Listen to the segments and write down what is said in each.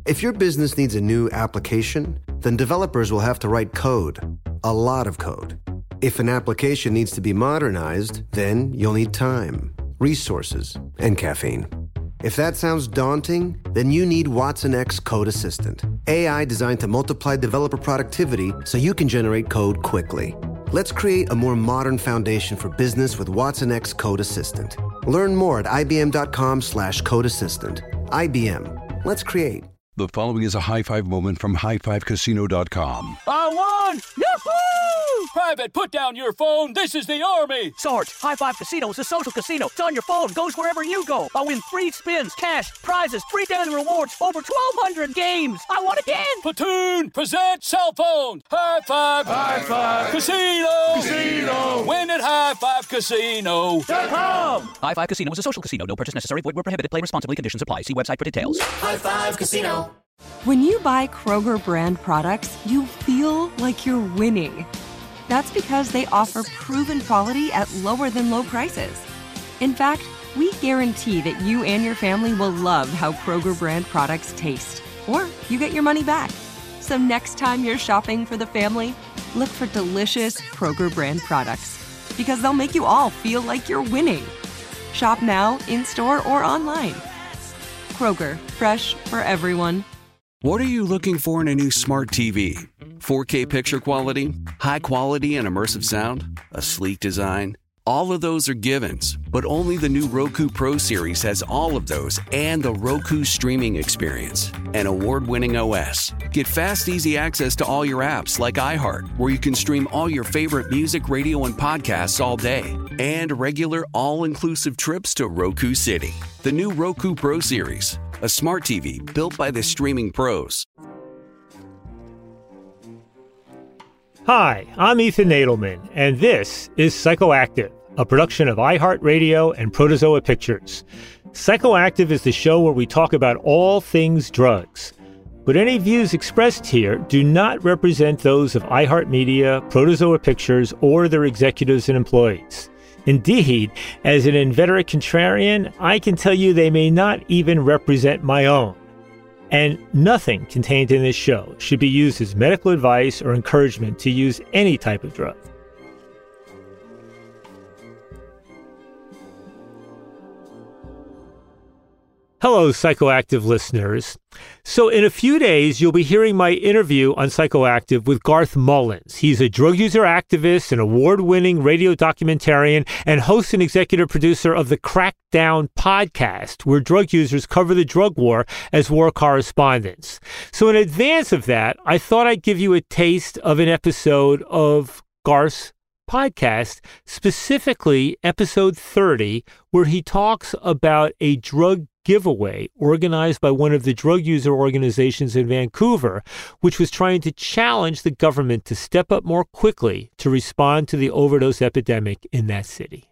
If your business needs a new application, then developers will have to write code, a lot of code. If an application needs to be modernized, then you'll need time, resources, and caffeine. If that sounds daunting, then you need Watson X Code Assistant, AI designed to multiply developer productivity so you can generate code quickly. Let's create a more modern foundation for business with Watson X Code Assistant. Learn more at ibm.com/code assistant. IBM. Let's create. The following is a high-five moment from highfivecasino.com. I won! Yahoo! Private, put down your phone. This is the Army. Sarge, High Five Casino is a social casino. It's on your phone. Goes wherever you go. I win free spins, cash, prizes, free daily rewards, over 1,200 games. I won again. Platoon, present cell phone. High Five. High Five. Casino. Casino. Win at highfivecasino.com. High Five Casino is a social casino. No purchase necessary. Void where prohibited. Play responsibly. Conditions apply. See website for details. High Five Casino. When you buy Kroger brand products, you feel like you're winning. That's because they offer proven quality at lower than low prices. In fact, we guarantee that you and your family will love how Kroger brand products taste, or you get your money back. So next time you're shopping for the family, look for delicious Kroger brand products, because they'll make you all feel like you're winning. Shop now, in-store, or online. Kroger, fresh for everyone. What are you looking for in a new smart TV? 4K picture quality? High quality and immersive sound? A sleek design? All of those are givens, but only the new Roku Pro Series has all of those and the Roku streaming experience, an award-winning OS. Get fast, easy access to all your apps like iHeart, where you can stream all your favorite music, radio, and podcasts all day, and regular all-inclusive trips to Roku City. The new Roku Pro Series, a smart TV built by the streaming pros. Hi, I'm Ethan Nadelman, and this is Psychoactive, a production of iHeartRadio and Protozoa Pictures. Psychoactive is the show where we talk about all things drugs. But any views expressed here do not represent those of iHeartMedia, Protozoa Pictures, or their executives and employees. Indeed, as an inveterate contrarian, I can tell you they may not even represent my own. And nothing contained in this show should be used as medical advice or encouragement to use any type of drug. Hello, Psychoactive listeners. So in a few days, you'll be hearing my interview on Psychoactive with Garth Mullins. He's a drug user activist, an award-winning radio documentarian, and host and executive producer of the Crackdown podcast, where drug users cover the drug war as war correspondents. So in advance of that, I thought I'd give you a taste of an episode of Garth's podcast, specifically episode 30, where he talks about a drug giveaway organized by one of the drug user organizations in Vancouver, which was trying to challenge the government to step up more quickly to respond to the overdose epidemic in that city.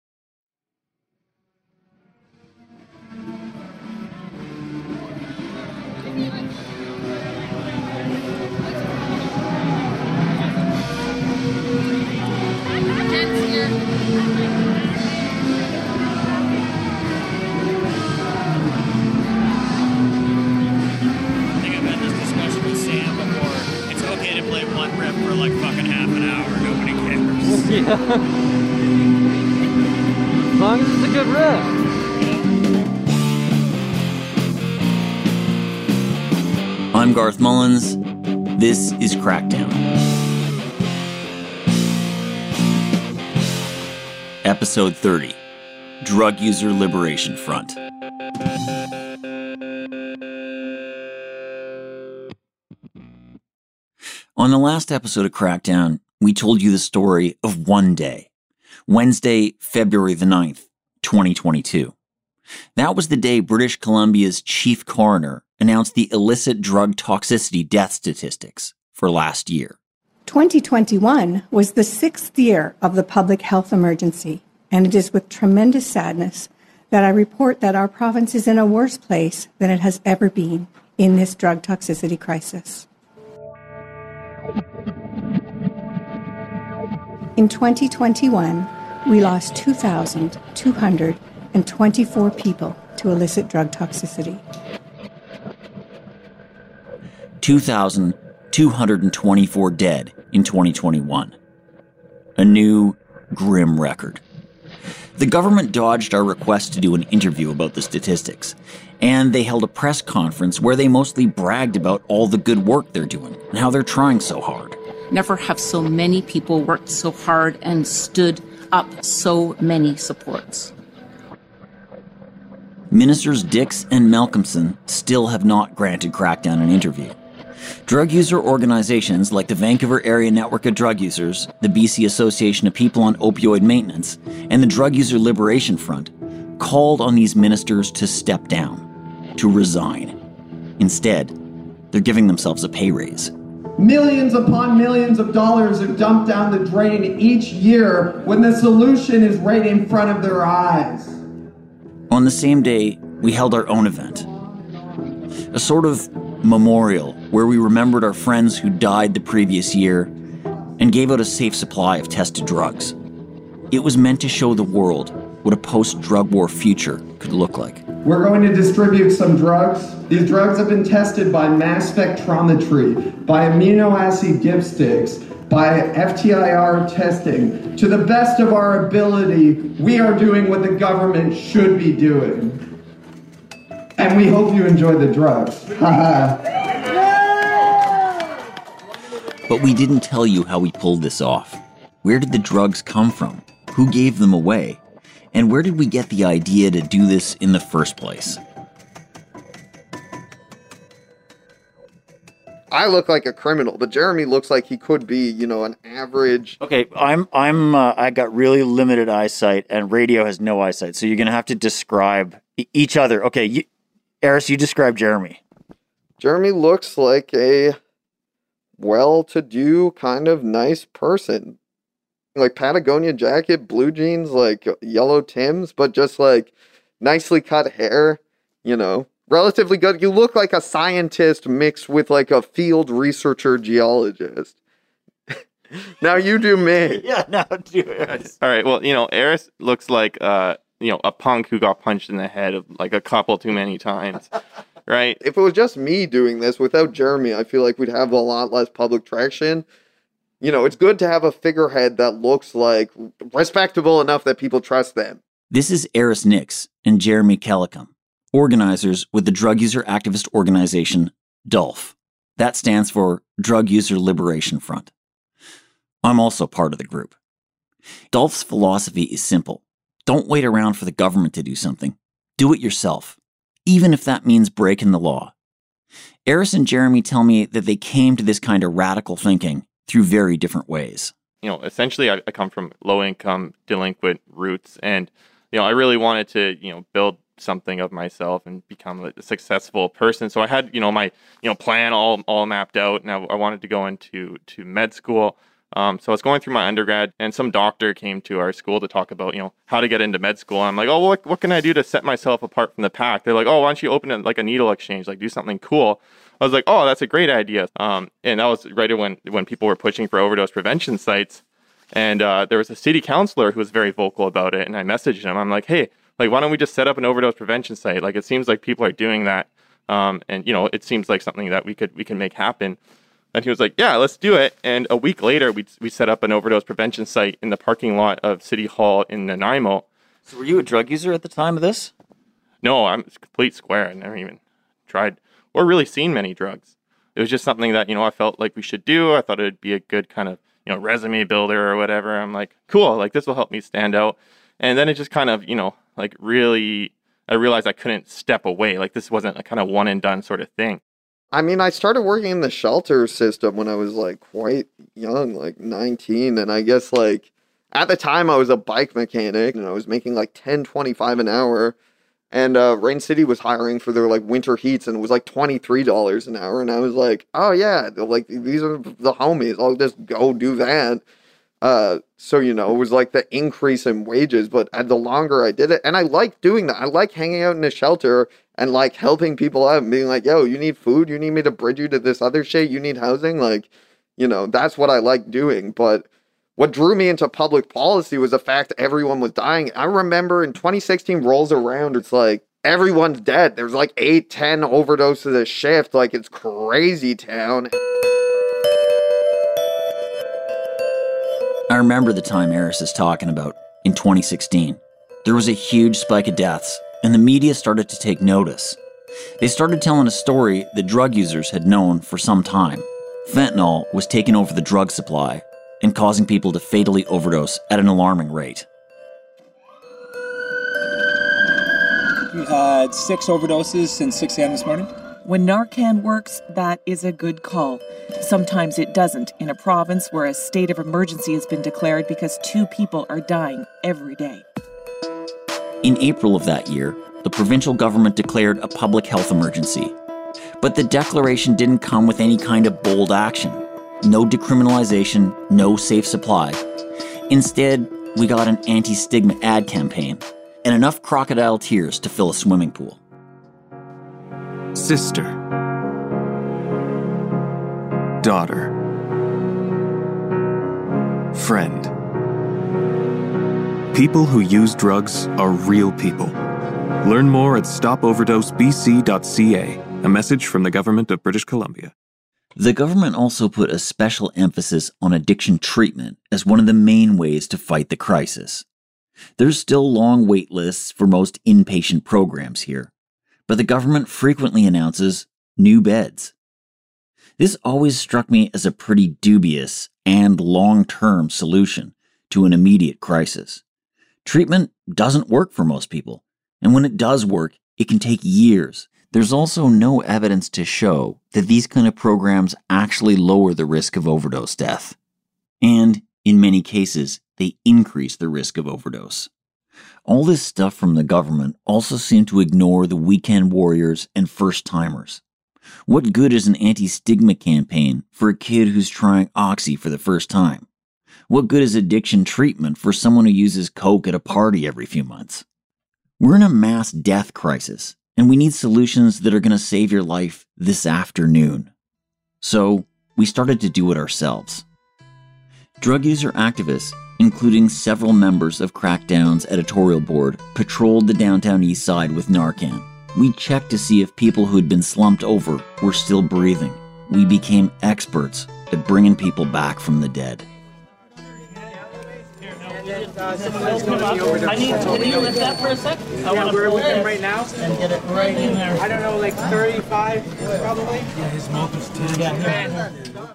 For like fucking half an hour, nobody cares. Yeah. As long as it's a good riff. I'm Garth Mullins. This is Crackdown. Episode 30, Drug User Liberation Front. On the last episode of Crackdown, we told you the story of one day, Wednesday, February the 9th, 2022. That was the day British Columbia's chief coroner announced the illicit drug toxicity death statistics for last year. 2021 was the 6th year of the public health emergency, and it is with tremendous sadness that I report that our province is in a worse place than it has ever been in this drug toxicity crisis. In 2021, we lost 2,224 people to illicit drug toxicity. 2,224 dead in 2021. A new, grim record. The government dodged our request to do an interview about the statistics, and they held a press conference where they mostly bragged about all the good work they're doing and how they're trying so hard. Never have so many people worked so hard and stood up so many supports. Ministers Dix and Malcolmson still have not granted Crackdown an interview. Drug user organizations like the Vancouver Area Network of Drug Users, the BC Association of People on Opioid Maintenance, and the Drug User Liberation Front called on these ministers to step down, to resign. Instead, they're giving themselves a pay raise. Millions upon millions of dollars are dumped down the drain each year when the solution is right in front of their eyes. On the same day, we held our own event. A sort of memorial where we remembered our friends who died the previous year and gave out a safe supply of tested drugs. It was meant to show the world what a post-drug war future could look like. We're going to distribute some drugs. These drugs have been tested by mass spectrometry, by amino acid dipsticks, by FTIR testing. To the best of our ability, we are doing what the government should be doing. And we hope you enjoy the drugs. But we didn't tell you how we pulled this off. Where did the drugs come from? Who gave them away? And where did we get the idea to do this in the first place? I look like a criminal, but Jeremy looks like he could be, an average. Okay, I got really limited eyesight, and radio has no eyesight, so you're gonna have to describe each other. Okay, Eris, you describe Jeremy. Jeremy looks like a well-to-do, kind of nice person. Like Patagonia jacket, blue jeans, like yellow Timbs, but just like nicely cut hair, relatively good. You look like a scientist mixed with like a field researcher geologist. Now you do me. Yeah, now do Eris. All right, well, Eris looks like a punk who got punched in the head like a couple too many times, right? If it was just me doing this without Jeremy, I feel like we'd have a lot less public traction. It's good to have a figurehead that looks like respectable enough that people trust them. This is Eris Nix and Jeremy Kellicum, organizers with the drug user activist organization DULF. That stands for Drug User Liberation Front. I'm also part of the group. DULF's philosophy is simple. Don't wait around for the government to do something. Do it yourself, even if that means breaking the law. Eris and Jeremy tell me that they came to this kind of radical thinking through very different ways. Essentially, I come from low-income, delinquent roots, and, I really wanted to, build something of myself and become a successful person. So I had, my, plan all mapped out, and I wanted to go into med school. So I was going through my undergrad, and some doctor came to our school to talk about, how to get into med school. And I'm like, oh, what can I do to set myself apart from the pack? They're like, oh, why don't you open a needle exchange, do something cool. I was like, oh, that's a great idea. And that was right when people were pushing for overdose prevention sites. And there was a city councilor who was very vocal about it. And I messaged him. I'm like, hey, why don't we just set up an overdose prevention site? It seems like people are doing that. And, it seems like something that we can make happen. And he was like, yeah, let's do it. And a week later, we set up an overdose prevention site in the parking lot of City Hall in Nanaimo. So were you a drug user at the time of this? No, I'm complete square. I never even tried or really seen many drugs. It was just something that, I felt like we should do. I thought it would be a good kind of, resume builder or whatever. I'm like, cool, this will help me stand out. And then it just kind of, really, I realized I couldn't step away. This wasn't a kind of one and done sort of thing. I mean, I started working in the shelter system when I was quite young, 19. And I guess at the time I was a bike mechanic and I was making $10.25 an hour. And Rain City was hiring for their winter heats, and it was $23 an hour. And I was like, oh yeah, these are the homies. I'll just go do that. So it was the increase in wages. But the longer I did it, and I like doing that. I like hanging out in a shelter and helping people out and being like, yo, you need food? You need me to bridge you to this other shit? You need housing? That's what I like doing. But what drew me into public policy was the fact that everyone was dying. I remember in 2016 rolls around, it's everyone's dead. There's like 8-10 overdoses a shift. Like, it's crazy town. I remember the time Eris is talking about, in 2016. There was a huge spike of deaths, and the media started to take notice. They started telling a story that drug users had known for some time. Fentanyl was taking over the drug supply and causing people to fatally overdose at an alarming rate. We've had 6 overdoses since 6 a.m. this morning. When Narcan works, that is a good call. Sometimes it doesn't in a province where a state of emergency has been declared because 2 people are dying every day. In April of that year, the provincial government declared a public health emergency. But the declaration didn't come with any kind of bold action. No decriminalization, no safe supply. Instead, we got an anti-stigma ad campaign and enough crocodile tears to fill a swimming pool. Sister. Daughter. Friend. People who use drugs are real people. Learn more at stopoverdosebc.ca, a message from the Government of British Columbia. The government also put a special emphasis on addiction treatment as one of the main ways to fight the crisis. There's still long wait lists for most inpatient programs here, but the government frequently announces new beds. This always struck me as a pretty dubious and long-term solution to an immediate crisis. Treatment doesn't work for most people, and when it does work, it can take years. There's also no evidence to show that these kind of programs actually lower the risk of overdose death. And, in many cases, they increase the risk of overdose. All this stuff from the government also seemed to ignore the weekend warriors and first-timers. What good is an anti-stigma campaign for a kid who's trying Oxy for the first time? What good is addiction treatment for someone who uses coke at a party every few months? We're in a mass death crisis, and we need solutions that are going to save your life this afternoon. So, we started to do it ourselves. Drug user activists, including several members of Crackdown's editorial board, patrolled the downtown east side with Narcan. We checked to see if people who had been slumped over were still breathing. We became experts at bringing people back from the dead. I need to lift that for a sec. We're with him right now. And get it right in there. I don't know, like 35 probably. Yeah, his mouth is 10. Yeah.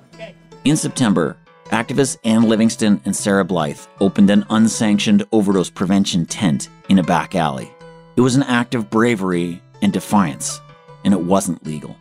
In September, activists Ann Livingston and Sarah Blythe opened an unsanctioned overdose prevention tent in a back alley. It was an act of bravery and defiance, and it wasn't legal.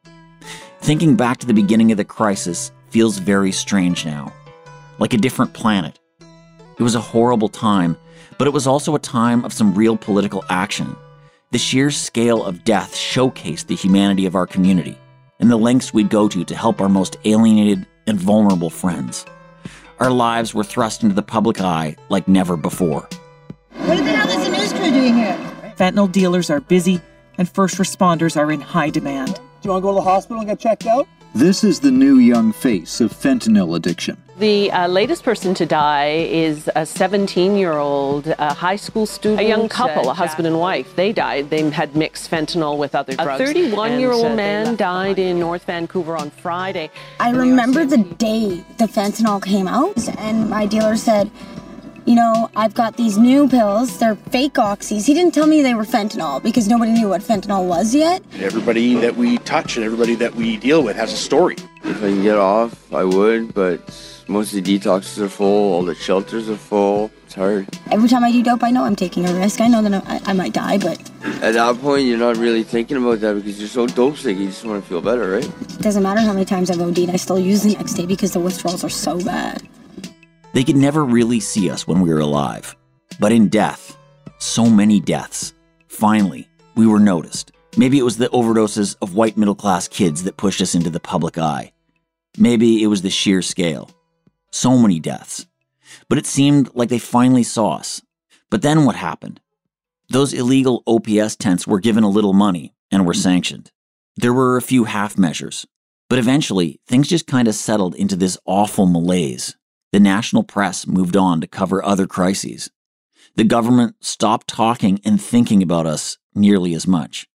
Thinking back to the beginning of the crisis feels very strange now, like a different planet. It was a horrible time, but it was also a time of some real political action. The sheer scale of death showcased the humanity of our community and the lengths we'd go to help our most alienated and vulnerable friends. Our lives were thrust into the public eye like never before. What the hell is the news crew doing here? Fentanyl dealers are busy, and first responders are in high demand. Do you want to go to the hospital and get checked out? This is the new young face of fentanyl addiction. The latest person to die is a 17-year-old high school student. A young couple, a husband and wife. They died. They had mixed fentanyl with other drugs. A 31-year-old man died in North Vancouver on Friday. I remember the day the fentanyl came out, and my dealer said, you know, I've got these new pills. They're fake oxys. He didn't tell me they were fentanyl because nobody knew what fentanyl was yet. Everybody that we touch and everybody that we deal with has a story. If I can get off, I would, but most of the detoxes are full, all the shelters are full. It's hard. Every time I do dope, I know I'm taking a risk. I know that I might die, but... At that point, you're not really thinking about that because you're so dope sick, you just want to feel better, right? It doesn't matter how many times I've OD'd, I still use the next day because the withdrawals are so bad. They could never really see us when we were alive. But in death, so many deaths, finally, we were noticed. Maybe it was the overdoses of white middle-class kids that pushed us into the public eye. Maybe it was the sheer scale. So many deaths. But it seemed like they finally saw us. But then what happened? Those illegal OPS tents were given a little money and were sanctioned. There were a few half measures. But eventually, things just kind of settled into this awful malaise. The national press moved on to cover other crises. The government stopped talking and thinking about us nearly as much.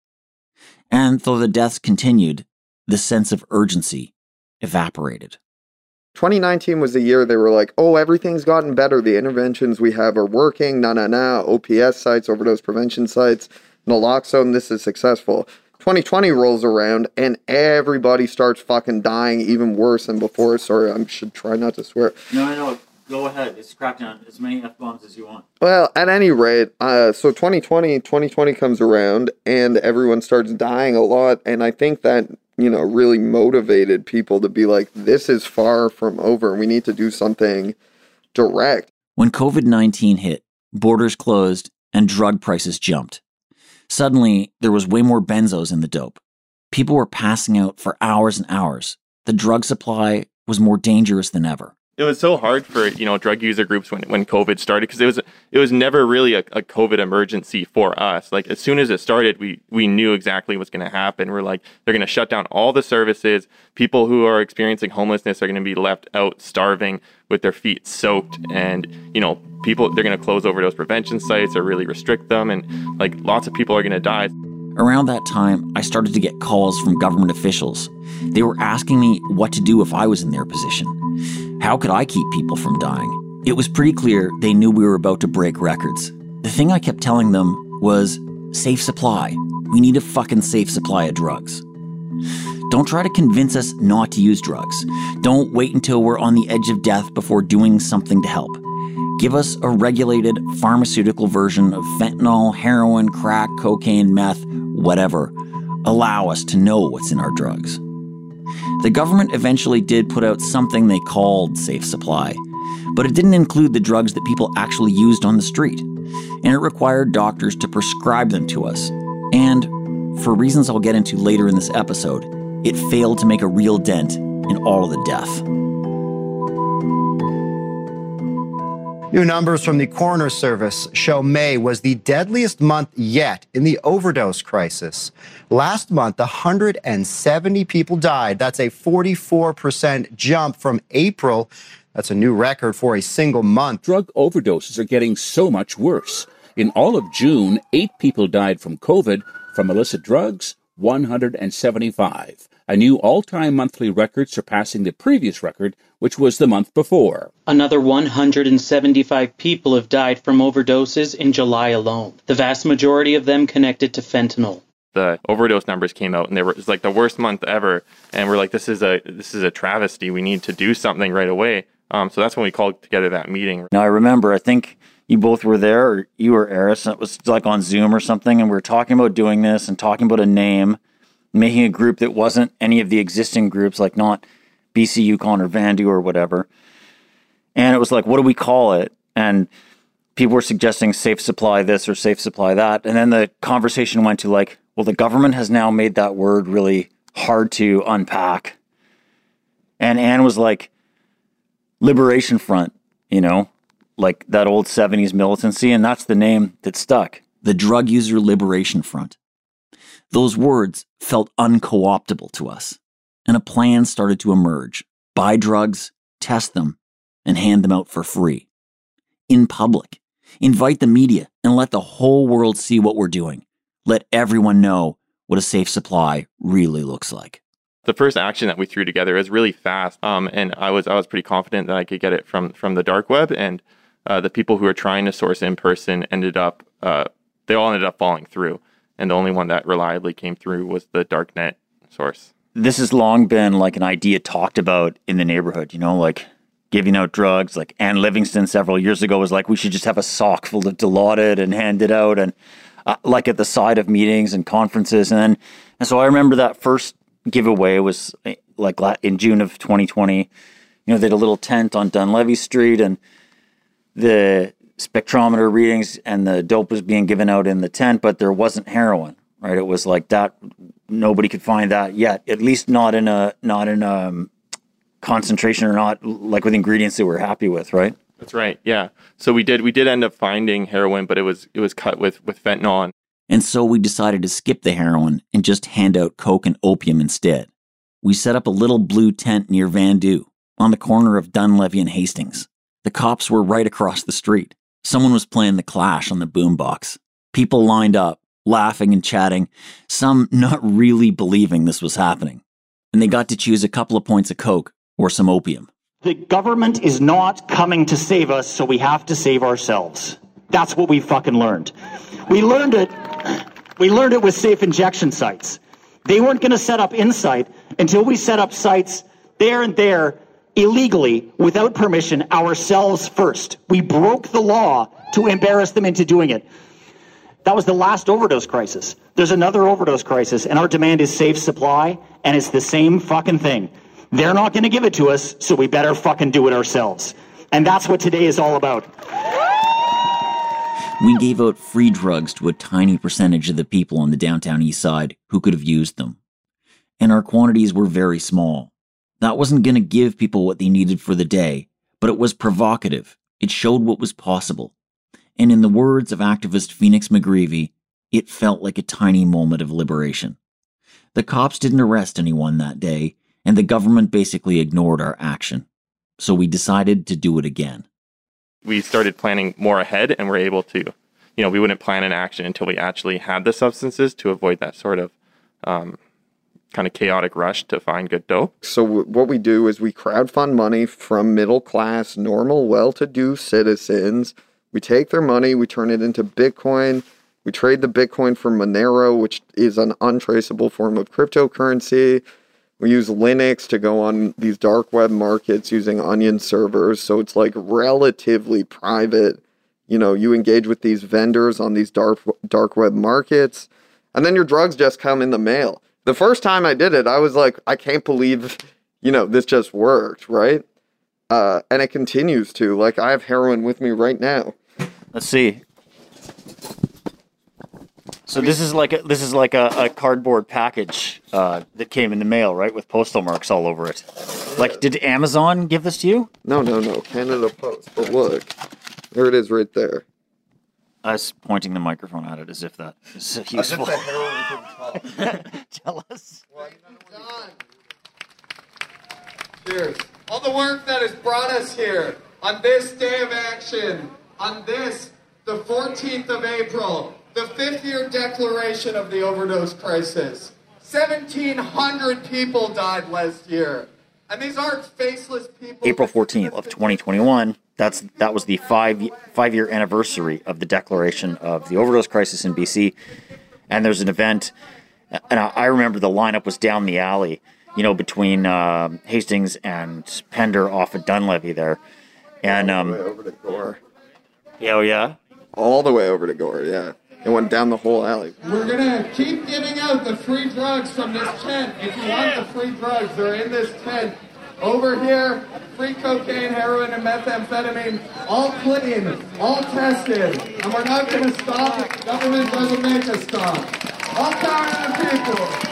And though the deaths continued, the sense of urgency evaporated. 2019 was the year they were like, oh, everything's gotten better. The interventions we have are working. OPS sites, overdose prevention sites, naloxone, this is successful. 2020 rolls around and everybody starts fucking dying even worse than before. Sorry, I should try not to swear. No. Go ahead. It's Crackdown. As many F-bombs as you want. Well, at any rate, so 2020 comes around and everyone starts dying a lot. And I think that, really motivated people to be like, this is far from over. We need to do something direct. When COVID-19 hit, borders closed and drug prices jumped. Suddenly, there was way more benzos in the dope. People were passing out for hours and hours. The drug supply was more dangerous than ever. It was so hard for, drug user groups when COVID started, because it was never really a COVID emergency for us. Like, as soon as it started, we knew exactly what's going to happen. We're like, they're going to shut down all the services. People who are experiencing homelessness are going to be left out starving with their feet soaked. And, people, they're going to close overdose prevention sites or really restrict them. And like, lots of people are going to die. Around that time, I started to get calls from government officials. They were asking me what to do if I was in their position. How could I keep people from dying? It was pretty clear they knew we were about to break records. The thing I kept telling them was, safe supply. We need a fucking safe supply of drugs. Don't try to convince us not to use drugs. Don't wait until we're on the edge of death before doing something to help. Give us a regulated pharmaceutical version of fentanyl, heroin, crack, cocaine, meth, whatever. Allow us to know what's in our drugs. The government eventually did put out something they called Safe Supply, but it didn't include the drugs that people actually used on the street, and it required doctors to prescribe them to us. And, for reasons I'll get into later in this episode, it failed to make a real dent in all of the death. New numbers from the Coroner's Service show May was the deadliest month yet in the overdose crisis. Last month, 170 people died. That's a 44% jump from April. That's a new record for a single month. Drug overdoses are getting so much worse. In all of June, 8 people died from COVID. From illicit drugs, 175. A new all-time monthly record surpassing the previous record, which was the month before. Another 175 people have died from overdoses in July alone, the vast majority of them connected to fentanyl. The overdose numbers came out, and it was like the worst month ever, and we're like, this is a travesty. We need to do something right away. So that's when we called together that meeting. Now, I remember, I think you both were there, or you or Eris, and it was like on Zoom or something, and we were talking about doing this and talking about a name, making a group that wasn't any of the existing groups, like not BC, Yukon, or Vandu or whatever. And it was like, what do we call it? And people were suggesting Safe Supply this or Safe Supply that. And then the conversation went to like, well, the government has now made that word really hard to unpack. And Anne was like, Liberation Front, like that old 70s militancy. And that's the name that stuck. The Drug User Liberation Front. Those words felt unco-optable to us, and a plan started to emerge. Buy drugs, test them, and hand them out for free. In public. Invite the media and let the whole world see what we're doing. Let everyone know what a safe supply really looks like. The first action that we threw together is really fast, and I was pretty confident that I could get it from the dark web, and the people who were trying to source in person they all ended up falling through. And the only one that reliably came through was the darknet source. This has long been like an idea talked about in the neighborhood, like giving out drugs. Like Ann Livingston several years ago was like, we should just have a sock full of Dilaudid and hand it out. And like at the side of meetings and conferences. And so I remember that first giveaway was like in June of 2020. They had a little tent on Dunlevy Street, and the spectrometer readings and the dope was being given out in the tent, but there wasn't heroin, right? It was like that. Nobody could find that yet, at least not in a concentration, or not like with ingredients that we're happy with, right? That's right. Yeah. So we did end up finding heroin, but it was cut with fentanyl. And so we decided to skip the heroin and just hand out coke and opium instead. We set up a little blue tent near Vandu on the corner of Dunlevy and Hastings. The cops were right across the street. Someone was playing The Clash on the boombox. People lined up, laughing and chatting, some not really believing this was happening. And they got to choose a couple of points of coke or some opium. The government is not coming to save us, so we have to save ourselves. That's what we fucking learned. We learned it with safe injection sites. They weren't going to set up Insight until we set up sites there and there illegally, without permission, ourselves first. We broke the law to embarrass them into doing it. That was the last overdose crisis. There's another overdose crisis, and our demand is safe supply, and it's the same fucking thing. They're not going to give it to us, so we better fucking do it ourselves. And that's what today is all about. We gave out free drugs to a tiny percentage of the people on the downtown east side who could have used them. And our quantities were very small. That wasn't going to give people what they needed for the day, but it was provocative. It showed what was possible. And in the words of activist Phoenix McGreevy, it felt like a tiny moment of liberation. The cops didn't arrest anyone that day, and the government basically ignored our action. So we decided to do it again. We started planning more ahead, and we're able to, we wouldn't plan an action until we actually had the substances to avoid that sort of kind of chaotic rush to find good dope. So what we do is we crowdfund money from middle class, normal, well-to-do citizens. We take their money, we turn it into Bitcoin. We trade the Bitcoin for Monero, which is an untraceable form of cryptocurrency. We use Linux to go on these dark web markets using Onion servers. So it's like relatively private. You engage with these vendors on these dark web markets, and then your drugs just come in the mail. The first time I did it, I was like, I can't believe, this just worked, right? And it continues to. Like, I have heroin with me right now. Let's see. So this is like a cardboard package that came in the mail, right, with postal marks all over it. Like, did Amazon give this to you? No, Canada Post. But look, there it is right there. I was pointing the microphone at it as if that is useful. As if the heroin can talk. Tell us. Well done. Cheers. All the work that has brought us here on this day of action, on this, the 14th of April, the 5th year declaration of the overdose crisis. 1,700 people died last year. And these aren't faceless people. April 14th of 2021, that was the five-year anniversary of the declaration of the overdose crisis in BC. And there's an event, and I remember the lineup was down the alley, between Hastings and Pender off of Dunlevy there. And all the way over to Gore. Yeah, oh yeah? All the way over to Gore, yeah. It went down the whole alley. We're going to keep giving out the free drugs from this tent. If you want the free drugs, they're in this tent. Over here, free cocaine, heroin, and methamphetamine, all clean, all tested. And we're not going to stop. The government doesn't make us stop. All power to the people.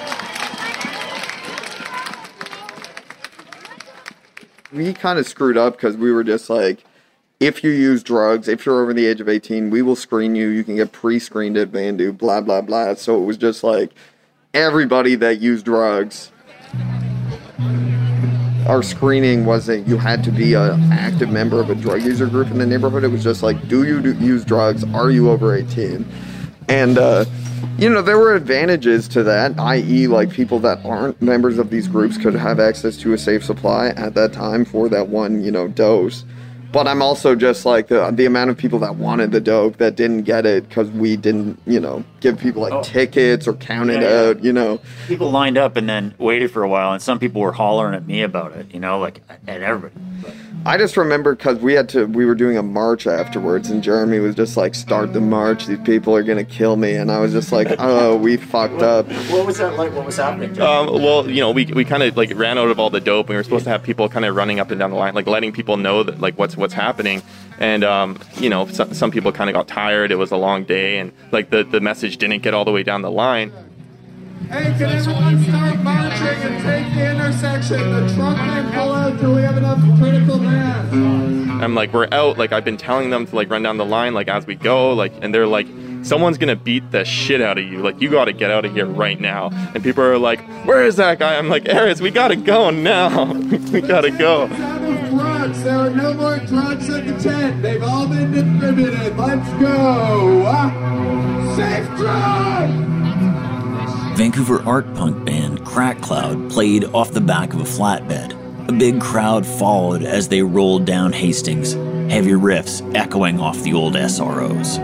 We kind of screwed up because we were just like, if you use drugs, if you're over the age of 18, we will screen you. You can get pre-screened at Vandu, blah, blah, blah. So it was just like everybody that used drugs. Our screening wasn't, you had to be an active member of a drug user group in the neighborhood. It was just like, do you use drugs? Are you over 18? And, there were advantages to that, i.e. like people that aren't members of these groups could have access to a safe supply at that time for that one, dose. But I'm also just like the amount of people that wanted the dope that didn't get it because we didn't, give people tickets or count it out, People lined up and then waited for a while, and some people were hollering at me about it, at everybody. I just remember because we were doing a march afterwards, and Jeremy was just like, start the march, these people are going to kill me. And I was just like, oh, we fucked up. What was that like? What was happening? We kind of ran out of all the dope, and we were supposed to have people kind of running up and down the line, letting people know that what's happening. And, some people kind of got tired. It was a long day, and the message didn't get all the way down the line. Hey, can everyone start marching and take the intersection? The truck can't pull out till we have enough critical mass. I'm like, we're out. I've been telling them to run down the line as we go. And they're like, someone's gonna beat the shit out of you. You gotta get out of here right now. And people are like, where is that guy? I'm like, Aris, we gotta go now. We gotta go. drugs. There are no more drugs at the tent. They've all been distributed. Let's go. Safe drugs! Vancouver art punk band Crack Cloud played off the back of a flatbed. A big crowd followed as they rolled down Hastings, heavy riffs echoing off the old SROs.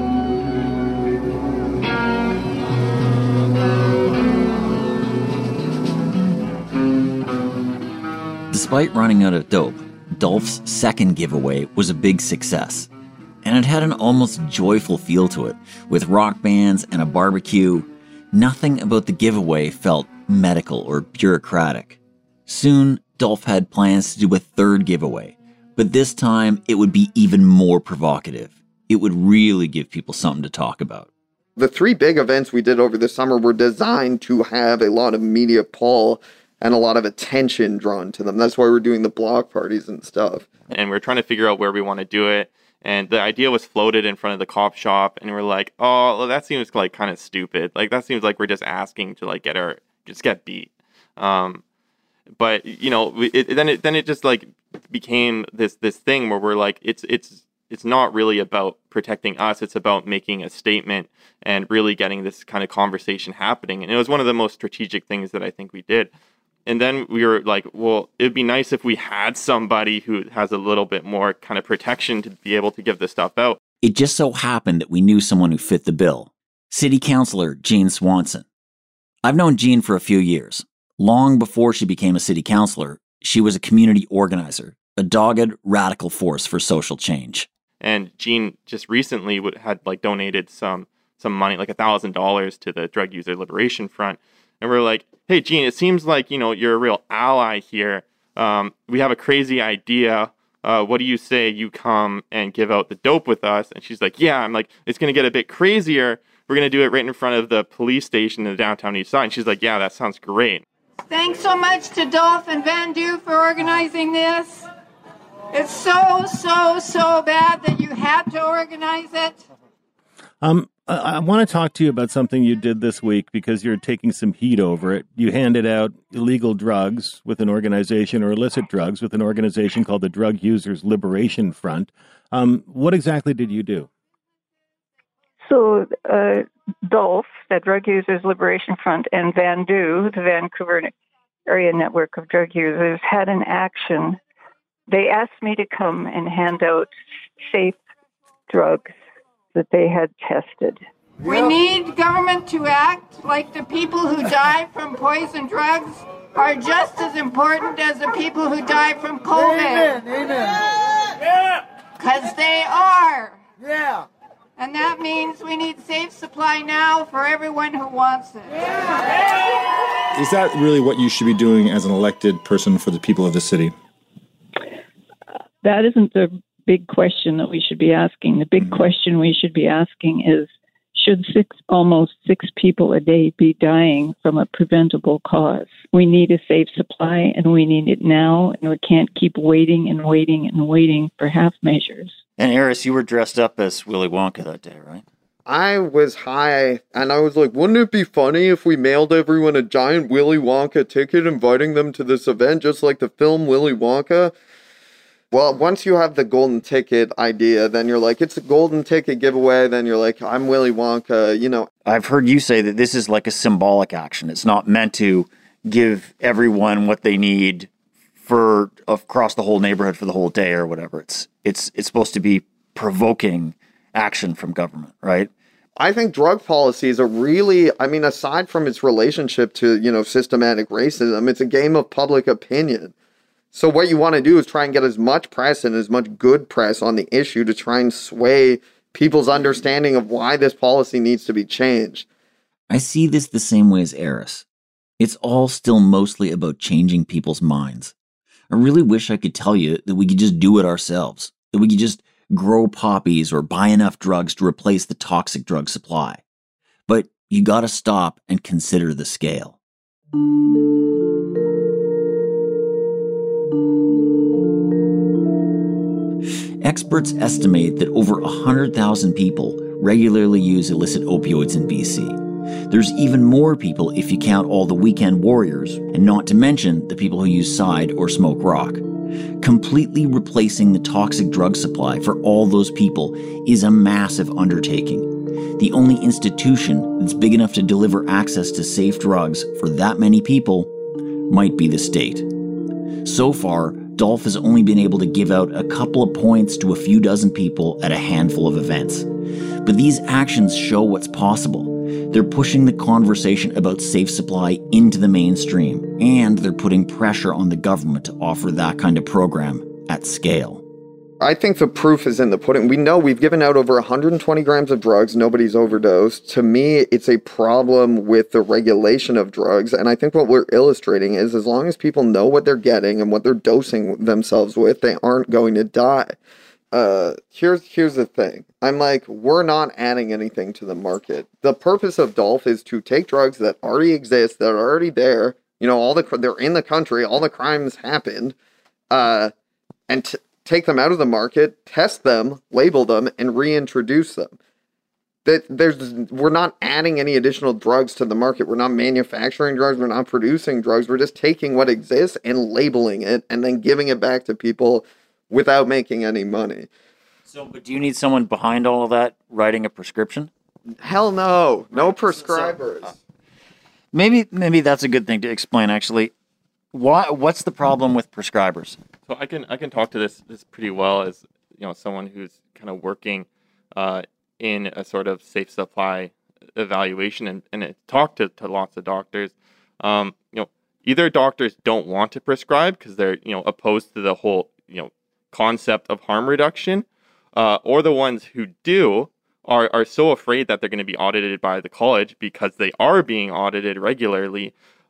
Despite running out of dope, Dolph's second giveaway was a big success. And it had an almost joyful feel to it. With rock bands and a barbecue, nothing about the giveaway felt medical or bureaucratic. Soon, Dolph had plans to do a third giveaway, but this time it would be even more provocative. It would really give people something to talk about. The 3 big events we did over the summer were designed to have a lot of media pull and a lot of attention drawn to them. That's why we're doing the block parties and stuff. And we're trying to figure out where we want to do it. And the idea was floated in front of the cop shop, and we're like, oh, well, that seems like kind of stupid. Like, that seems like we're just asking to like get beat. But you know, then it just like became this thing where we're like, it's not really about protecting us. It's about making a statement and really getting this kind of conversation happening. And it was one of the most strategic things that I think we did. And then we were like, well, it'd be nice if we had somebody who has a little bit more kind of protection to be able to give this stuff out. It just so happened that we knew someone who fit the bill. City Councillor Jean Swanson. I've known Jean for a few years. Long before she became a city councillor, she was a community organizer, a dogged, radical force for social change. And Jean just recently had like donated some money, like $1,000 to the Drug User Liberation Front. And we're like, hey, Jean, it seems like, you know, you're a real ally here. We have a crazy idea. What do you say you come and give out the dope with us? And she's like, yeah. I'm like, it's going to get a bit crazier. We're going to do it right in front of the police station in the downtown east side. And she's like, yeah, that sounds great. Thanks so much to Dolph and Van Du for organizing this. It's so bad that you had to organize it. I want to talk to you about something you did this week because you're taking some heat over it. You handed out illegal drugs with an organization, or illicit drugs with an organization called the Drug Users Liberation Front. What exactly did you do? So Dolph, the Drug Users Liberation Front, and Van Du, the Vancouver Area Network of Drug Users, had an action. They asked me to come and hand out safe drugs that they had tested. We need government to act like the people who die from poison drugs are just as important as the people who die from COVID. Amen. Yeah. Because they are. Yeah. And that means we need safe supply now for everyone who wants it. Yeah. Is that really what you should be doing as an elected person for the people of the city? That isn't the big question that we should be asking. The big question we should be asking is, should almost six people a day be dying from a preventable cause? We need a safe supply, and we need it now, and we can't keep waiting and waiting and waiting for half measures. And Eris, you were dressed up as Willy Wonka that day, right? I was high, and I was like, wouldn't it be funny if we mailed everyone a giant Willy Wonka ticket inviting them to this event, just like the film Willy Wonka? Well, once you have the golden ticket idea, then you're like, it's a golden ticket giveaway. Then you're like, I'm Willy Wonka, you know. I've heard you say that this is like a symbolic action. It's not meant to give everyone what they need for across the whole neighborhood for the whole day or whatever. It's supposed to be provoking action from government, right? I think drug policy is aside from its relationship to, systematic racism, it's a game of public opinion. So what you want to do is try and get as much press and as much good press on the issue to try and sway people's understanding of why this policy needs to be changed. I see this the same way as Eris. It's all still mostly about changing people's minds. I really wish I could tell you that we could just do it ourselves, that we could just grow poppies or buy enough drugs to replace the toxic drug supply. But you gotta stop and consider the scale. Experts estimate that over 100,000 people regularly use illicit opioids in BC. There's even more people if you count all the weekend warriors, and not to mention the people who use side or smoke rock. Completely replacing the toxic drug supply for all those people is a massive undertaking. The only institution that's big enough to deliver access to safe drugs for that many people might be the state. So far, Dolph has only been able to give out a couple of points to a few dozen people at a handful of events. But these actions show what's possible. They're pushing the conversation about safe supply into the mainstream, and they're putting pressure on the government to offer that kind of program at scale. I think the proof is in the pudding. We know we've given out over 120 grams of drugs. Nobody's overdosed. To me, it's a problem with the regulation of drugs. And I think what we're illustrating is as long as people know what they're getting and what they're dosing themselves with, they aren't going to die. Here's the thing. I'm like, we're not adding anything to the market. The purpose of Dolph is to take drugs that already exist, that are already there. You know, they're in the country. All the crimes happened. And take them out of the market, test them, label them, and reintroduce them. We're not adding any additional drugs to the market. We're not manufacturing drugs. We're not producing drugs. We're just taking what exists and labeling it and then giving it back to people without making any money. But do you need someone behind all of that writing a prescription? Hell no. No prescribers. Maybe that's a good thing to explain, actually. What's the problem with prescribers? So I can talk to this pretty well as, you know, someone who's kind of working in a sort of safe supply evaluation and talk to lots of doctors. You know, either doctors don't want to prescribe because they're, you know, opposed to the whole, you know, concept of harm reduction, or the ones who do are so afraid that they're going to be audited by the college because they are being audited regularly,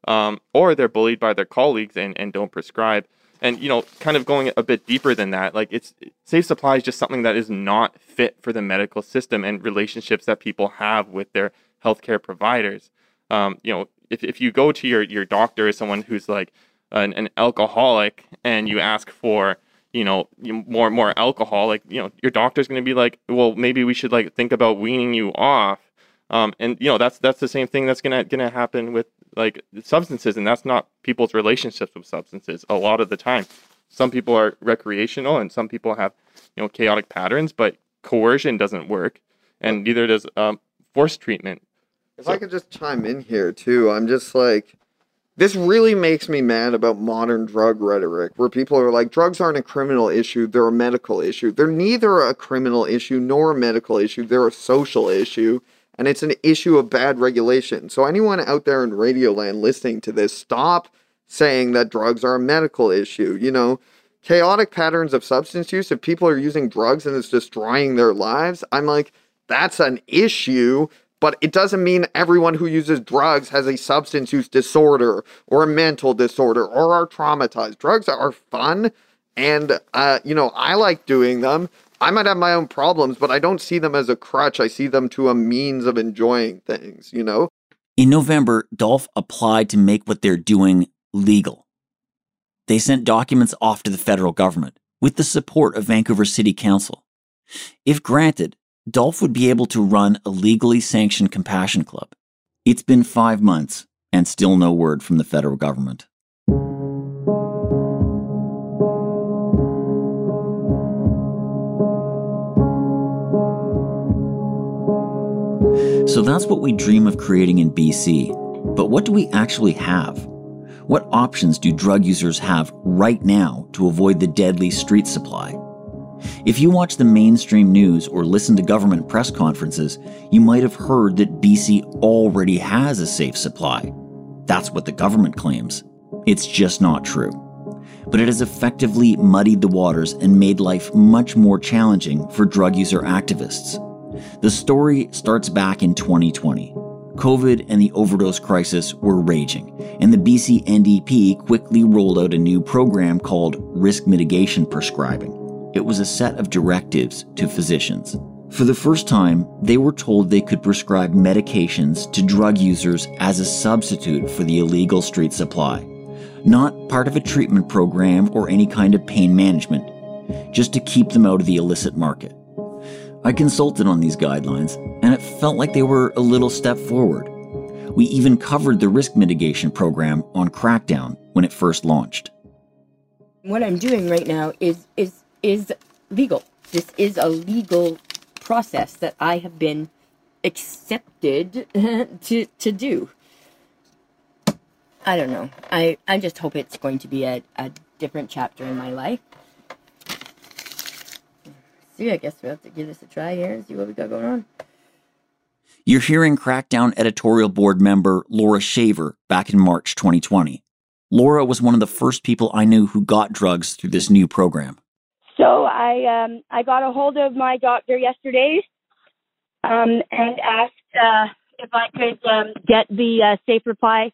or they're bullied by their colleagues and don't prescribe. And, you know, kind of going a bit deeper than that, like safe supply is just something that is not fit for the medical system and relationships that people have with their healthcare providers. You know, if you go to your doctor as someone who's like an alcoholic and you ask for, you know, more alcohol, like, you know, your doctor's going to be like, well, maybe we should like think about weaning you off. And, you know, that's the same thing that's going to happen with like substances, and that's not people's relationships with substances a lot of the time. Some people are recreational and some people have, you know, chaotic patterns, but coercion doesn't work, and neither does forced treatment. If I could just chime in here too, I'm just like, this really makes me mad about modern drug rhetoric, where people are like, drugs aren't a criminal issue, they're a medical issue. They're neither a criminal issue nor a medical issue, they're a social issue. And it's an issue of bad regulation. So anyone out there in Radioland listening to this, stop saying that drugs are a medical issue. You know, chaotic patterns of substance use, if people are using drugs and it's destroying their lives, I'm like, that's an issue. But it doesn't mean everyone who uses drugs has a substance use disorder or a mental disorder or are traumatized. Drugs are fun. And, you know, I like doing them. I might have my own problems, but I don't see them as a crutch. I see them to a means of enjoying things, you know? In November, Dolph applied to make what they're doing legal. They sent documents off to the federal government with the support of Vancouver City Council. If granted, Dolph would be able to run a legally sanctioned compassion club. It's been 5 months and still no word from the federal government. So that's what we dream of creating in BC. But what do we actually have? What options do drug users have right now to avoid the deadly street supply? If you watch the mainstream news or listen to government press conferences, you might have heard that BC already has a safe supply. That's what the government claims. It's just not true. But it has effectively muddied the waters and made life much more challenging for drug user activists. The story starts back in 2020. COVID and the overdose crisis were raging, and the BC NDP quickly rolled out a new program called Risk Mitigation Prescribing. It was a set of directives to physicians. For the first time, they were told they could prescribe medications to drug users as a substitute for the illegal street supply. Not part of a treatment program or any kind of pain management, just to keep them out of the illicit market. I consulted on these guidelines, and it felt like they were a little step forward. We even covered the risk mitigation program on Crackdown when it first launched. What I'm doing right now is legal. This is a legal process that I have been accepted to do. I don't know. I just hope it's going to be a different chapter in my life. See, I guess we'll have to give this a try here and see what we got going on. You're hearing Crackdown editorial board member Laura Shaver back in March 2020. Laura was one of the first people I knew who got drugs through this new program. So I got a hold of my doctor yesterday and asked if I could get the safe supply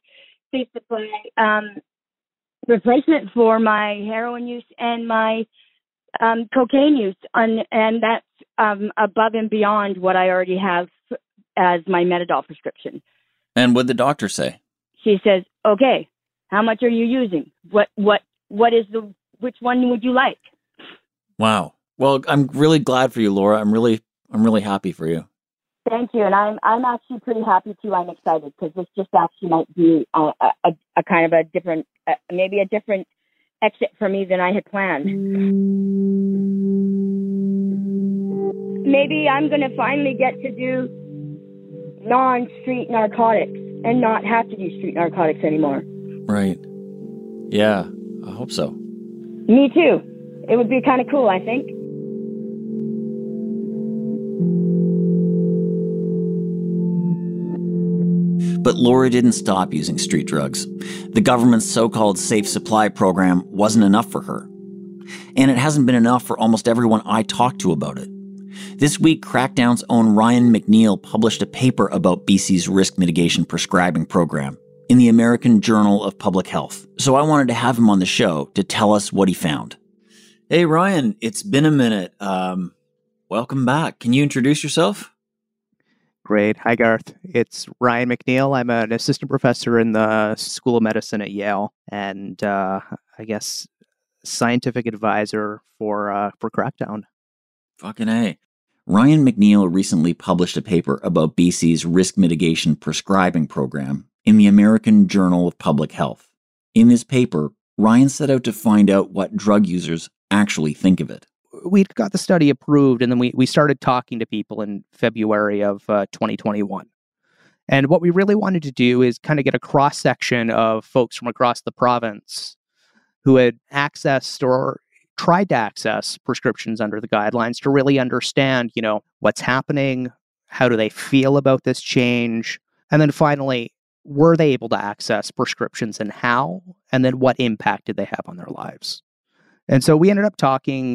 replacement for my heroin use and my cocaine use, and that's above and beyond what I already have as my Metadol prescription. And what'd the doctor say? She says, "Okay, how much are you using? Which one would you like?" Wow. Well, I'm really glad for you, Laura. I'm really happy for you. Thank you, and I'm actually pretty happy too. I'm excited because this just actually might be a kind of a different, maybe a different exit for me than I had planned. Maybe I'm going to finally get to do non-street narcotics and not have to do street narcotics anymore. Right. Yeah, I hope so. Me too. It would be kind of cool, I think. But Laura didn't stop using street drugs. The government's so-called safe supply program wasn't enough for her. And it hasn't been enough for almost everyone I talked to about it. This week, Crackdown's own Ryan McNeil published a paper about BC's risk mitigation prescribing program in the American Journal of Public Health. So I wanted to have him on the show to tell us what he found. Hey, Ryan, it's been a minute. Welcome back. Can you introduce yourself? Great. Hi, Garth. It's Ryan McNeil. I'm an assistant professor in the School of Medicine at Yale, and I guess scientific advisor for Crackdown. Fucking A. Ryan McNeil recently published a paper about BC's risk mitigation prescribing program in the American Journal of Public Health. In this paper, Ryan set out to find out what drug users actually think of it. We got the study approved, and then we started talking to people in February of 2021. And what we really wanted to do is kind of get a cross-section of folks from across the province who had accessed or tried to access prescriptions under the guidelines to really understand, what's happening, how do they feel about this change, and then finally, were they able to access prescriptions and how, and then what impact did they have on their lives? And so we ended up talking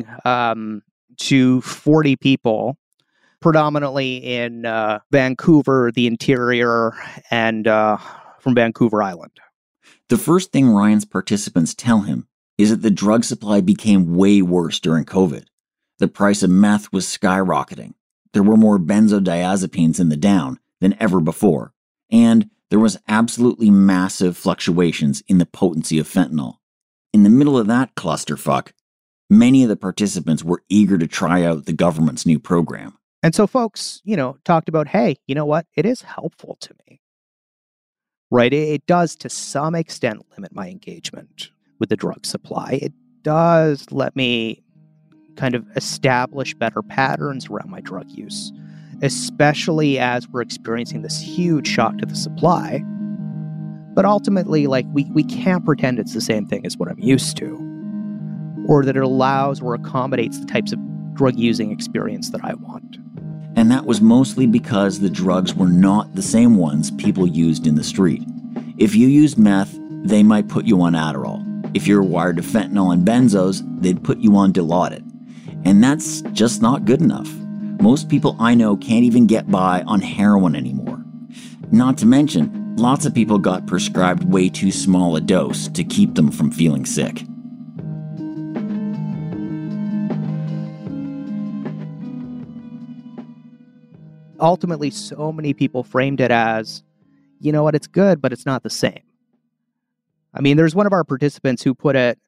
to 40 people, predominantly in Vancouver, the interior, and from Vancouver Island. The first thing Ryan's participants tell him is that the drug supply became way worse during COVID. The price of meth was skyrocketing. There were more benzodiazepines in the down than ever before. And there was absolutely massive fluctuations in the potency of fentanyl. In the middle of that clusterfuck, many of the participants were eager to try out the government's new program. And so folks, talked about, hey, you know what? It is helpful to me. Right? It does, to some extent, limit my engagement with the drug supply. It does let me kind of establish better patterns around my drug use, especially as we're experiencing this huge shock to the supply. But ultimately, we can't pretend it's the same thing as what I'm used to, or that it allows or accommodates the types of drug-using experience that I want. And that was mostly because the drugs were not the same ones people used in the street. If you used meth, they might put you on Adderall. If you're wired to fentanyl and benzos, they'd put you on Dilaudid. And that's just not good enough. Most people I know can't even get by on heroin anymore. Not to mention, lots of people got prescribed way too small a dose to keep them from feeling sick. Ultimately, so many people framed it as, you know what, it's good, but it's not the same. I mean, there's one of our participants who put it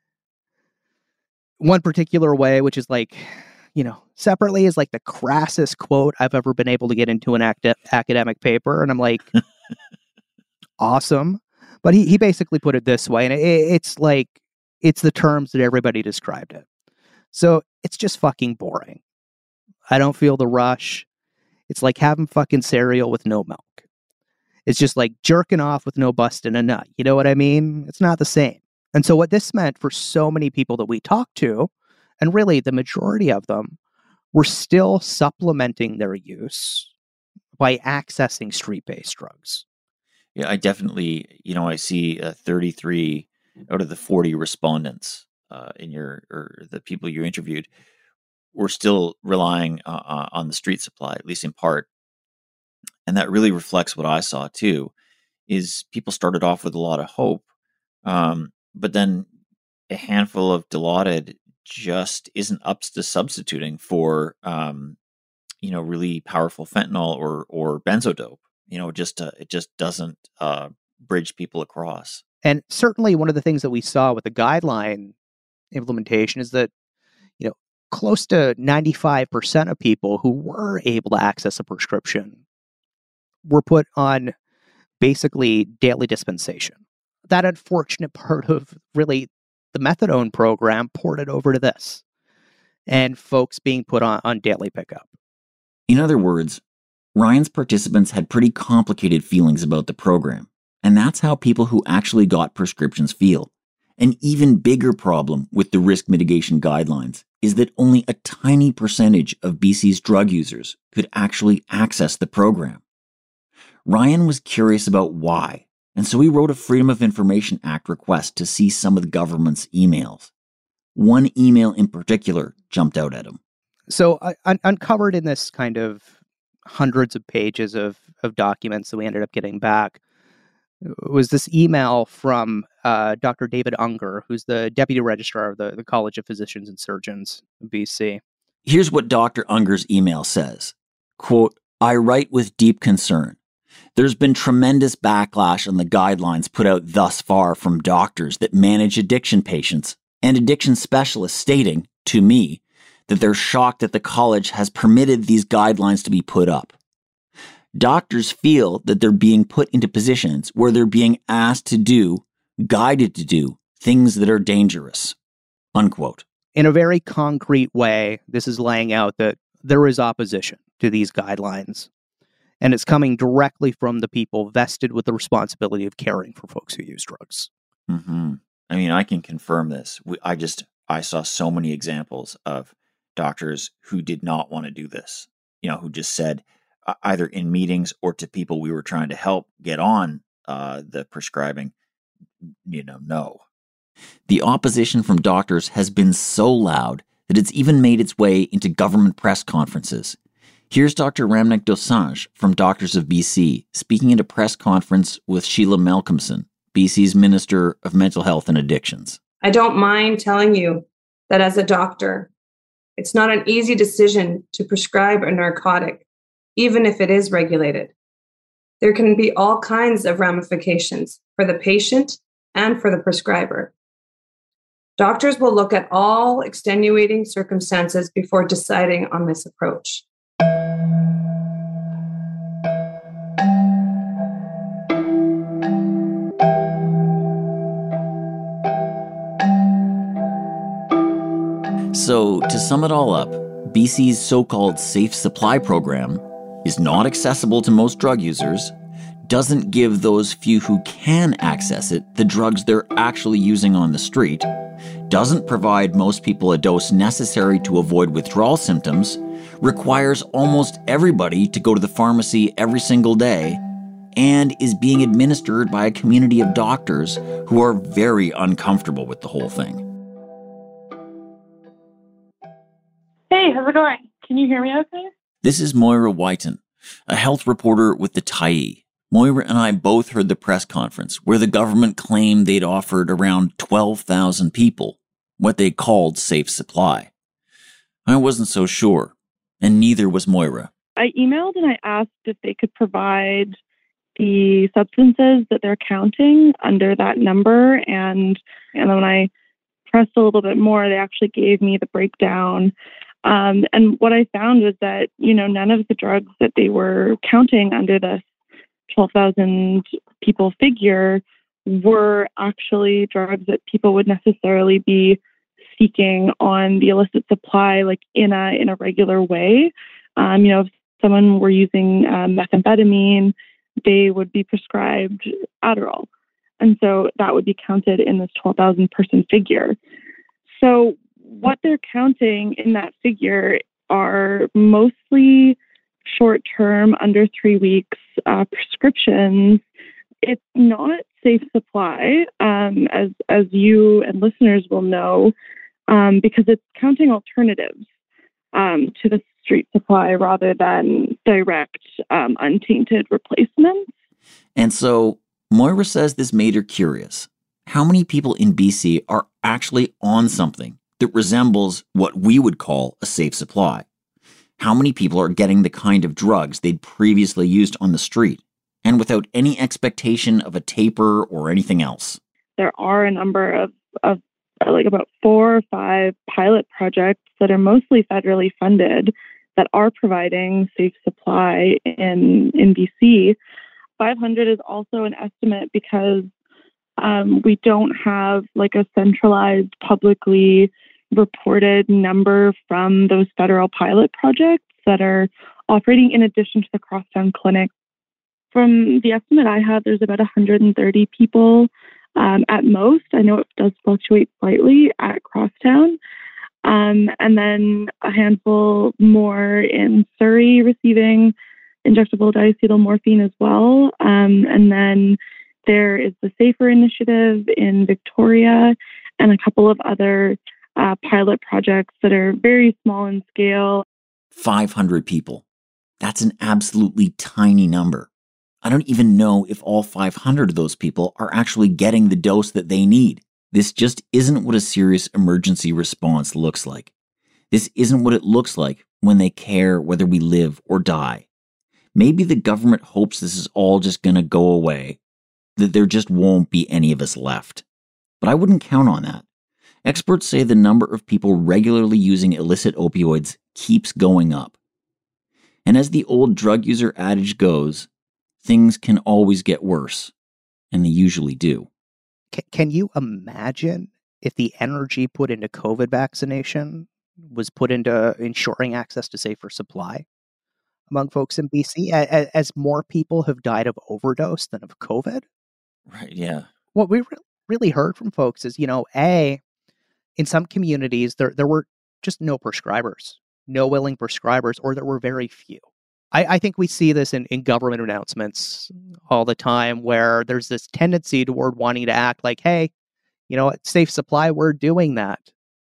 one particular way, which is separately is like the crassest quote I've ever been able to get into an academic paper. And I'm like, awesome. But he basically put it this way. And it's like, it's the terms that everybody described it. So it's just fucking boring. I don't feel the rush. It's like having fucking cereal with no milk. It's just like jerking off with no busting a nut. You know what I mean? It's not the same. And so what this meant for so many people that we talked to, and really the majority of them, were still supplementing their use by accessing street-based drugs. Yeah, I definitely, I see 33 out of the 40 respondents or the people you interviewed were still relying on the street supply, at least in part. And that really reflects what I saw too, is people started off with a lot of hope, but then a handful of Dilaudid just isn't up to substituting for, really powerful fentanyl or benzodope. It just doesn't bridge people across. And certainly one of the things that we saw with the guideline implementation is that, close to 95% of people who were able to access a prescription were put on basically daily dispensation. That unfortunate part of really the methadone program ported over to this, and folks being put on daily pickup. In other words, Ryan's participants had pretty complicated feelings about the program, and that's how people who actually got prescriptions feel. An even bigger problem with the risk mitigation guidelines is that only a tiny percentage of BC's drug users could actually access the program. Ryan was curious about why, and so he wrote a Freedom of Information Act request to see some of the government's emails. One email in particular jumped out at him. So uncovered in this kind of hundreds of pages of documents that we ended up getting back was this email from Dr. David Unger, who's the Deputy Registrar of the College of Physicians and Surgeons in BC. Here's what Dr. Unger's email says. Quote, I write with deep concern. There's been tremendous backlash on the guidelines put out thus far from doctors that manage addiction patients and addiction specialists stating, to me, that they're shocked that the college has permitted these guidelines to be put up. Doctors feel that they're being put into positions where they're being asked to do, guided to do, things that are dangerous. Unquote. In a very concrete way, this is laying out that there is opposition to these guidelines. And it's coming directly from the people vested with the responsibility of caring for folks who use drugs. Mm-hmm. I mean, I can confirm this. I saw so many examples of doctors who did not want to do this, who just said, either in meetings or to people we were trying to help get on the prescribing, no. The opposition from doctors has been so loud that it's even made its way into government press conferences. Here's Dr. Ramnik Dosanjh from Doctors of BC speaking at a press conference with Sheila Malcolmson, BC's Minister of Mental Health and Addictions. I don't mind telling you that as a doctor, it's not an easy decision to prescribe a narcotic, even if it is regulated. There can be all kinds of ramifications for the patient and for the prescriber. Doctors will look at all extenuating circumstances before deciding on this approach. So, to sum it all up, BC's so-called Safe Supply program is not accessible to most drug users, doesn't give those few who can access it the drugs they're actually using on the street, doesn't provide most people a dose necessary to avoid withdrawal symptoms, requires almost everybody to go to the pharmacy every single day, and is being administered by a community of doctors who are very uncomfortable with the whole thing. Hey, how's it going? Can you hear me okay? This is Moira Whiten, a health reporter with the Tyee. Moira and I both heard the press conference where the government claimed they'd offered around 12,000 people what they called safe supply. I wasn't so sure, and neither was Moira. I emailed and I asked if they could provide the substances that they're counting under that number, and then when I pressed a little bit more, they actually gave me the breakdown. And what I found was that, none of the drugs that they were counting under this 12,000 people figure were actually drugs that people would necessarily be seeking on the illicit supply, like in a regular way. If someone were using methamphetamine, they would be prescribed Adderall. And so that would be counted in this 12,000 person figure. So what they're counting in that figure are mostly short-term, under 3 weeks prescriptions. It's not safe supply, as you and listeners will know, because it's counting alternatives to the street supply rather than direct, untainted replacements. And so Moira says this made her curious. How many people in BC are actually on something that resembles what we would call a safe supply? How many people are getting the kind of drugs they'd previously used on the street, and without any expectation of a taper or anything else? There are a number of like about 4 or 5 pilot projects that are mostly federally funded that are providing safe supply in BC. 500 is also an estimate because we don't have like a centralized, publicly reported number from those federal pilot projects that are operating in addition to the Crosstown Clinic. From the estimate I have, there's about 130 people at most. I know it does fluctuate slightly at Crosstown. And then a handful more in Surrey receiving injectable diacetyl morphine as well. And then there is the Safer Initiative in Victoria and a couple of other pilot projects that are very small in scale. 500 people. That's an absolutely tiny number. I don't even know if all 500 of those people are actually getting the dose that they need. This just isn't what a serious emergency response looks like. This isn't what it looks like when they care whether we live or die. Maybe the government hopes this is all just going to go away, that there just won't be any of us left. But I wouldn't count on that. Experts say the number of people regularly using illicit opioids keeps going up. And as the old drug user adage goes, things can always get worse, and they usually do. Can you imagine if the energy put into COVID vaccination was put into ensuring access to safer supply among folks in BC, as more people have died of overdose than of COVID? Right, yeah. What we really heard from folks is, in some communities, there were just no prescribers, no willing prescribers, or there were very few. I think we see this in government announcements all the time, where there's this tendency toward wanting to act like, hey, safe supply, we're doing that.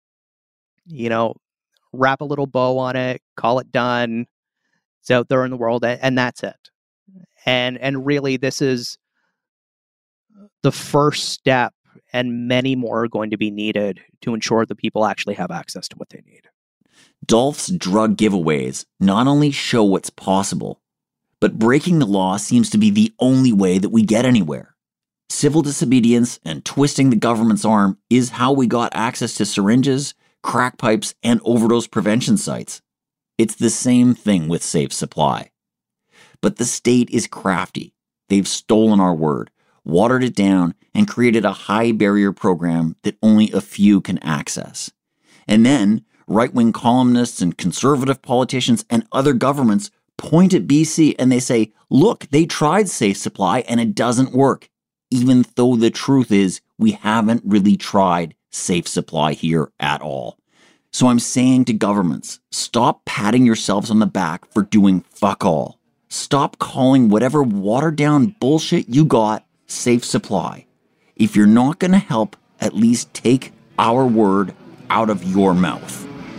Wrap a little bow on it, call it done. It's out there in the world, and that's it. And really, this is the first step, and many more are going to be needed to ensure that people actually have access to what they need. Dolph's drug giveaways not only show what's possible, but breaking the law seems to be the only way that we get anywhere. Civil disobedience and twisting the government's arm is how we got access to syringes, crack pipes, and overdose prevention sites. It's the same thing with safe supply. But the state is crafty. They've stolen our word, watered it down, and created a high barrier program that only a few can access. And then right-wing columnists and conservative politicians and other governments point at BC and they say, look, they tried safe supply and it doesn't work, even though the truth is we haven't really tried safe supply here at all. So I'm saying to governments, stop patting yourselves on the back for doing fuck all. Stop calling whatever watered-down bullshit you got safe supply. If you're not going to help, at least take our word out of your mouth.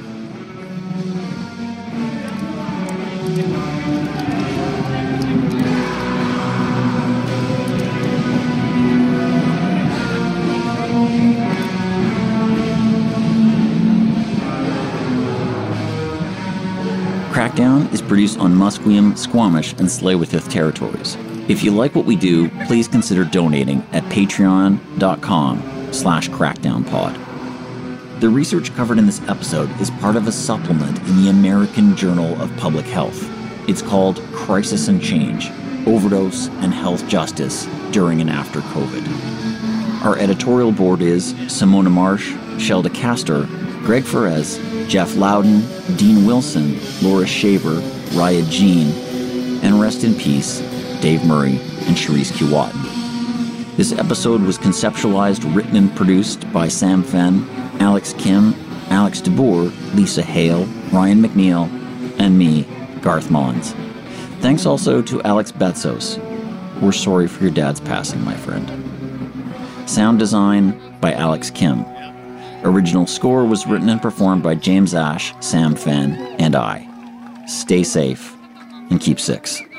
Crackdown is produced on Musqueam, Squamish, and Tsleil-Waututh territories. If you like what we do, please consider donating at patreon.com/crackdownpod. The research covered in this episode is part of a supplement in the American Journal of Public Health. It's called Crisis and Change. overdose, and health justice during and after COVID. Our editorial board is Simona Marsh, Shelda Castor, Greg Ferez, Jeff Loudon, Dean Wilson, Laura Shaver, Raya Jean, and rest in peace, Dave Murray and Charisse Kiwatin. This episode was conceptualized, written, and produced by Sam Fenn, Alex Kim, Alex DeBoer, Lisa Hale, Ryan McNeil, and me, Garth Mullins. Thanks also to Alex Betsos. We're sorry for your dad's passing, my friend. Sound design by Alex Kim. Original score was written and performed by James Ash, Sam Fenn, and I. Stay safe and keep 6.